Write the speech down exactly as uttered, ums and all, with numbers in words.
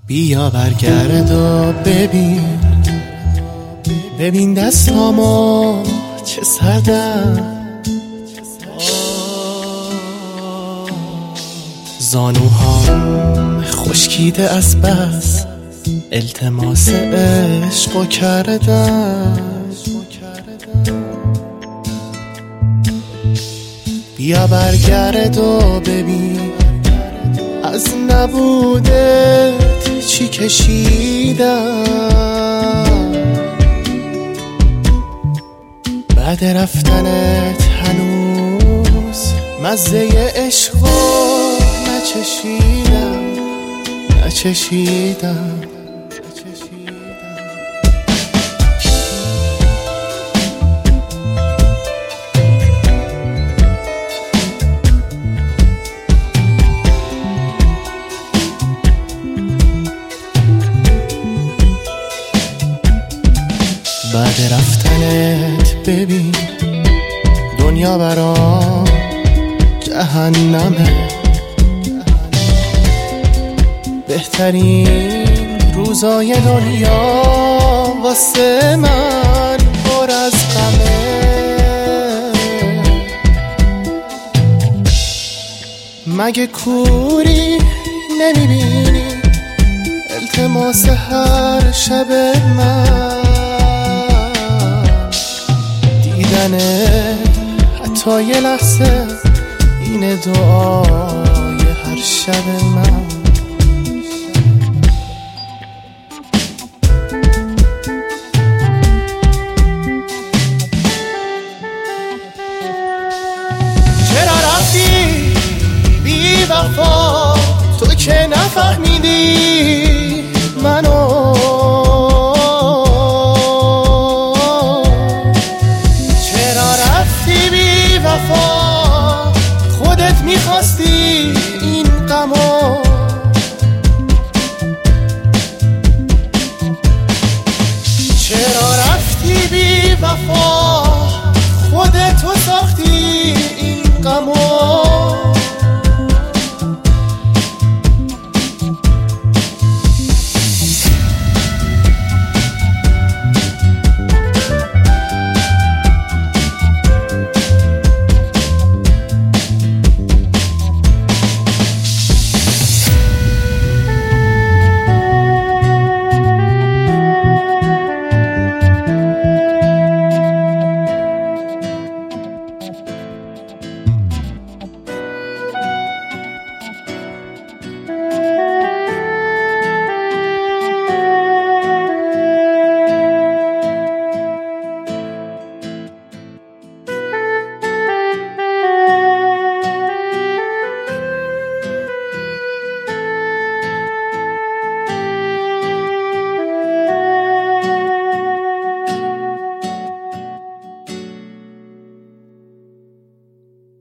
بیا برگرد و ببین ببین دستامو چه سردم، زانوهام خشکیده از بس التماس عشقو کردم. بیا برگرد و ببین از نبودت چی کشیدم، بعد رفتنت هنوز مزه عشقو نچشیدم نچشیدم. بعد رفتنت ببین دنیا برام جهنمه، بهترین روزای دنیا واسه من پر از غمه. مگه کوری نمیبینی التماس هر شب من، دیدنه حتی یه لحظه اینه دعای هر شب من.